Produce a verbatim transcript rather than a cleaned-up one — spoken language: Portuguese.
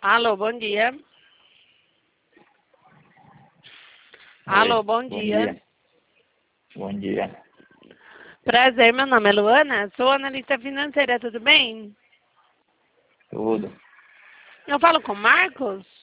Alô, bom dia. Alô, Oi, bom bom dia. dia. Bom dia. Prazer, meu nome é Luana, sou analista financeira, tudo bem? Tudo. Eu falo com o Marcos?